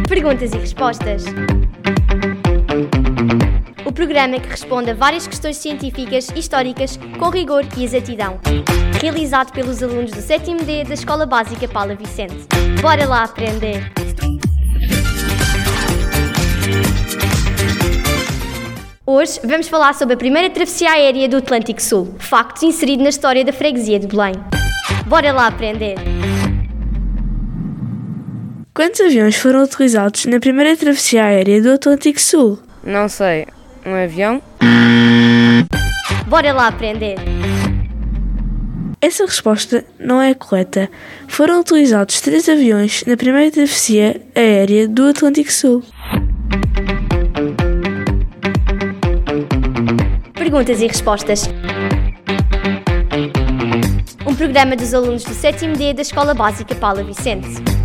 Perguntas e respostas. O programa que responde a várias questões científicas e históricas com rigor e exatidão. Realizado pelos alunos do 7º D da Escola Básica Paula Vicente. Bora lá aprender! Hoje vamos falar sobre a primeira travessia aérea do Atlântico Sul, facto inserido na história da freguesia de Belém. Bora lá aprender! Quantos aviões foram utilizados na primeira travessia aérea do Atlântico Sul? Não sei. Um avião? Bora lá aprender! Essa resposta não é correta. Foram utilizados 3 aviões na primeira travessia aérea do Atlântico Sul. Perguntas e respostas. Um programa dos alunos do 7º D da Escola Básica Paula Vicente.